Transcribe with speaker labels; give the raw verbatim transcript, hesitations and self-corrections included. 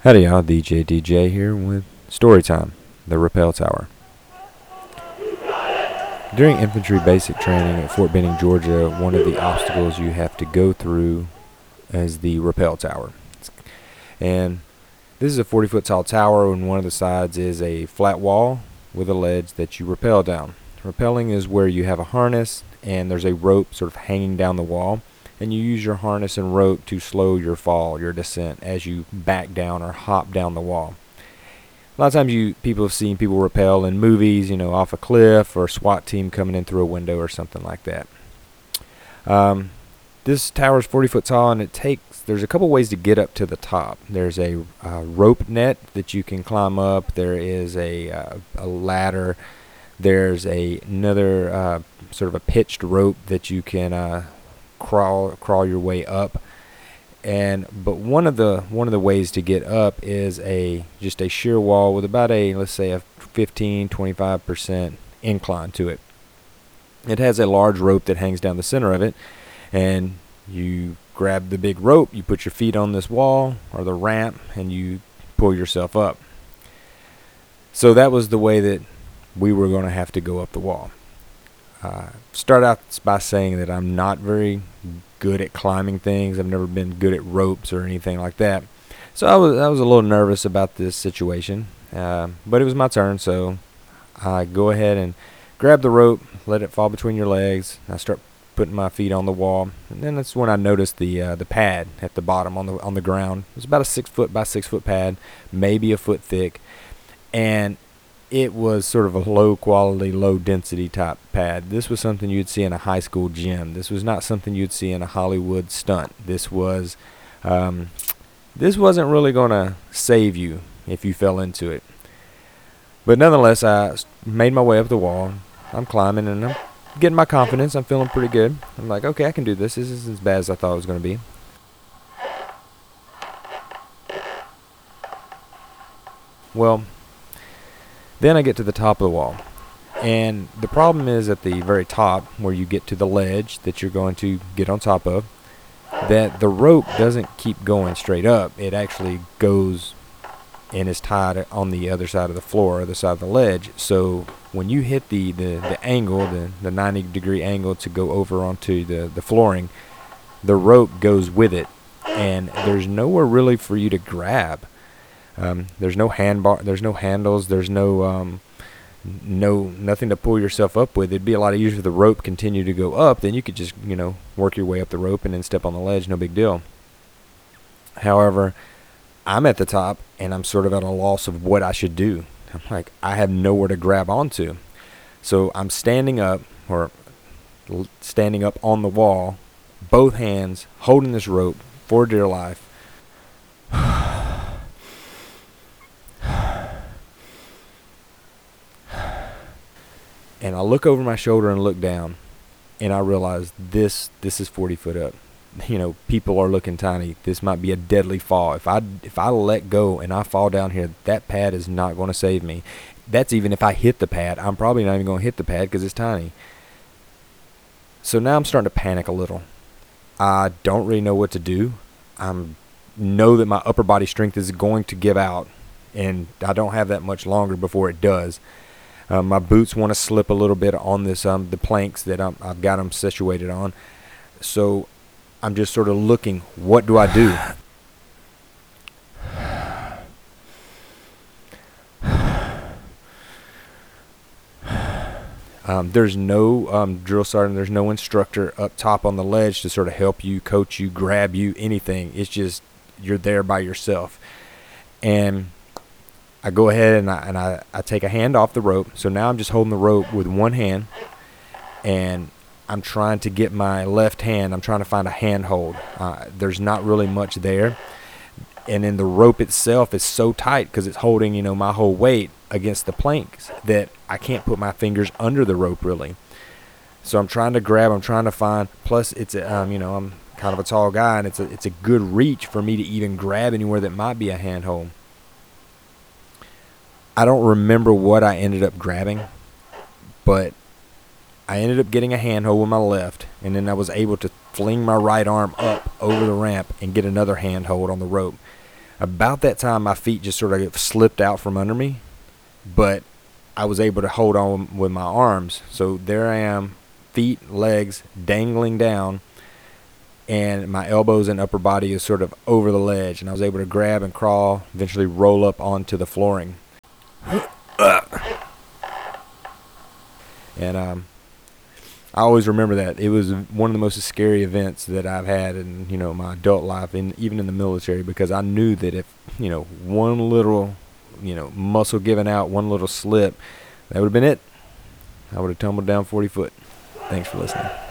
Speaker 1: Howdy y'all, D J D J here with Storytime, the Rappel Tower. During infantry basic training at Fort Benning, Georgia, one of the obstacles you have to go through is the Rappel Tower. And this is a forty foot tall tower, and one of the sides is a flat wall with a ledge that you rappel down. Rappelling is where you have a harness and there's a rope sort of hanging down the wall, and you use your harness and rope to slow your fall, your descent, as you back down or hop down the wall. A lot of times you people have seen people rappel in movies, you know, off a cliff, or a SWAT team coming in through a window or something like that. Um, this tower is forty foot tall, and it takes, there's a couple ways to get up to the top. There's a uh, rope net that you can climb up. There is a, uh, a ladder. There's a, another uh, sort of a pitched rope that you can uh, crawl crawl your way up. And but one of the one of the ways to get up is a just a sheer wall with about a, let's say, a fifteen twenty-five percent incline to it. It has a large rope that hangs down the center of it, and you grab the big rope, you put your feet on this wall or the ramp, and you pull yourself up. So that was the way that we were going to have to go up the wall. Uh, start out by saying that I'm not very good at climbing things. I've never been good at ropes or anything like that. So I was I was a little nervous about this situation, uh, but it was my turn. So I go ahead and grab the rope, let it fall between your legs. I start putting my feet on the wall, and then that's when I noticed the uh, the pad at the bottom on the on the ground. It was about a six foot by six foot pad, maybe a foot thick, and it was sort of a low quality, low density type pad. This was something you'd see in a high school gym. This was not something you'd see in a Hollywood stunt. This was, um, this wasn't really going to save you if you fell into it. But nonetheless, I made my way up the wall. I'm climbing and I'm getting my confidence. I'm feeling pretty good. I'm like, okay, I can do this. This isn't as bad as I thought it was going to be. Well, then I get to the top of the wall, and the problem is at the very top where you get to the ledge that you're going to get on top of, that the rope doesn't keep going straight up. It actually goes and is tied on the other side of the floor, other side of the ledge. So when you hit the, the, the angle, the, the ninety degree angle to go over onto the, the flooring, the rope goes with it, and there's nowhere really for you to grab. Um, there's no hand bar, there's no handles, there's no um, no nothing to pull yourself up with. It'd be a lot easier if the rope continued to go up. Then you could just, you know, work your way up the rope and then step on the ledge, no big deal. However, I'm at the top and I'm sort of at a loss of what I should do. I'm like, I have nowhere to grab onto. So I'm standing up, or l- standing up on the wall, both hands holding this rope for dear life. And I look over my shoulder and look down, and I realize this this is forty foot up. You know, people are looking tiny. This might be a deadly fall. If I if I let go and I fall down here, that pad is not going to save me. That's even if I hit the pad. I'm probably not even going to hit the pad because it's tiny. So now I'm starting to panic a little. I don't really know what to do. I know that my upper body strength is going to give out, and I don't have that much longer before it does. Um, my boots want to slip a little bit on this um, the planks that I'm, I've got them situated on. So I'm just sort of looking, what do I do? Um, there's no um, drill sergeant, there's no instructor up top on the ledge to sort of help you, coach you, grab you, anything. It's just you're there by yourself. And I go ahead and I and I, I take a hand off the rope. So now I'm just holding the rope with one hand, and I'm trying to get my left hand. I'm trying to find a handhold. Uh, there's not really much there, and then the rope itself is so tight because it's holding, you know, my whole weight against the planks that I can't put my fingers under the rope really. So I'm trying to grab. I'm trying to find. Plus, it's a, um, you know, I'm kind of a tall guy, and it's a it's a good reach for me to even grab anywhere that might be a handhold. I don't remember what I ended up grabbing, but I ended up getting a handhold with my left, and then I was able to fling my right arm up over the ramp and get another handhold on the rope. About that time, my feet just sort of slipped out from under me, but I was able to hold on with my arms. So there I am, feet, legs dangling down, and my elbows and upper body is sort of over the ledge, and I was able to grab and crawl, eventually roll up onto the flooring. And um, I always remember that. It was one of the most scary events that I've had in, you know, my adult life, and even in the military, because I knew that if, you know, one little, you know, muscle giving out, one little slip, that would have been it. I would have tumbled down forty foot. Thanks for listening.